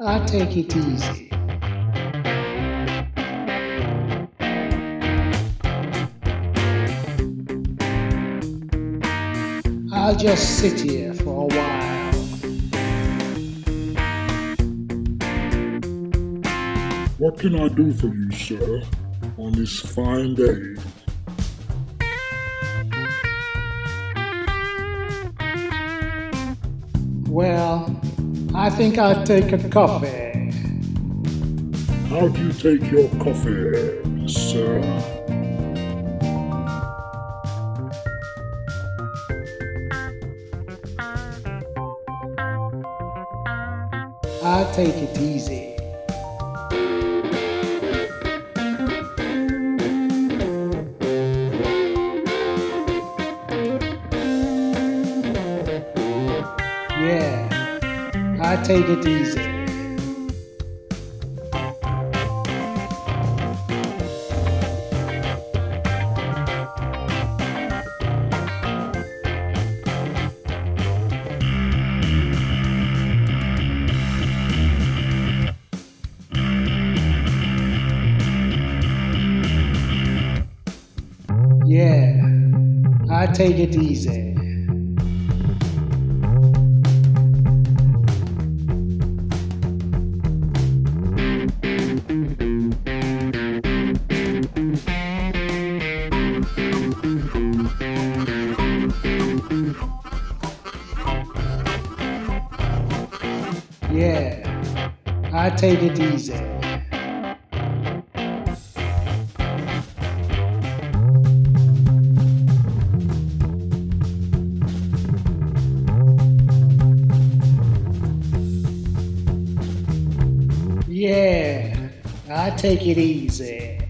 I take it easy. I'll just sit here for a while. What can I do for you, sir, on this fine day? Well, I think I'll take a coffee. How do you take your coffee, sir? I'll take it easy. Yeah, I take it easy. Yeah, I take it easy. Yeah, I take it easy. Yeah, I take it easy.